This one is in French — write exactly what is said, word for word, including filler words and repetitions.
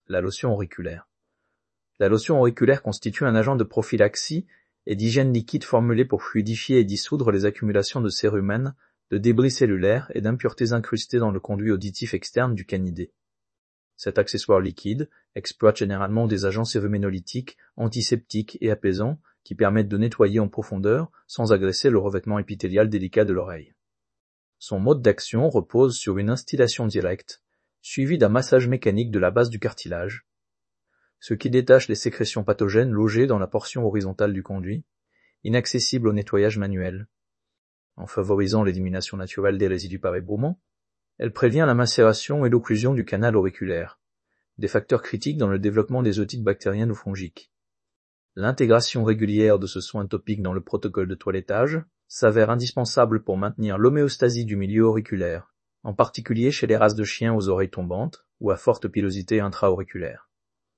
la lotion auriculaire. La lotion auriculaire constitue un agent de prophylaxie et d'hygiène liquide formulé pour fluidifier et dissoudre les accumulations de cérumen, de débris cellulaires et d'impuretés incrustées dans le conduit auditif externe du canidé. Cet accessoire liquide exploite généralement des agents céruménolytiques, antiseptiques et apaisants qui permettent de nettoyer en profondeur sans agresser le revêtement épithélial délicat de l'oreille. Son mode d'action repose sur une instillation directe, suivie d'un massage mécanique de la base du cartilage, ce qui détache les sécrétions pathogènes logées dans la portion horizontale du conduit, inaccessible au nettoyage manuel. En favorisant l'élimination naturelle des résidus par éboulement, elle prévient la macération et l'occlusion du canal auriculaire, des facteurs critiques dans le développement des otites bactériennes ou fongiques. L'intégration régulière de ce soin topique dans le protocole de toilettage s'avère indispensable pour maintenir l'homéostasie du milieu auriculaire, en particulier chez les races de chiens aux oreilles tombantes ou à forte pilosité intra-auriculaire.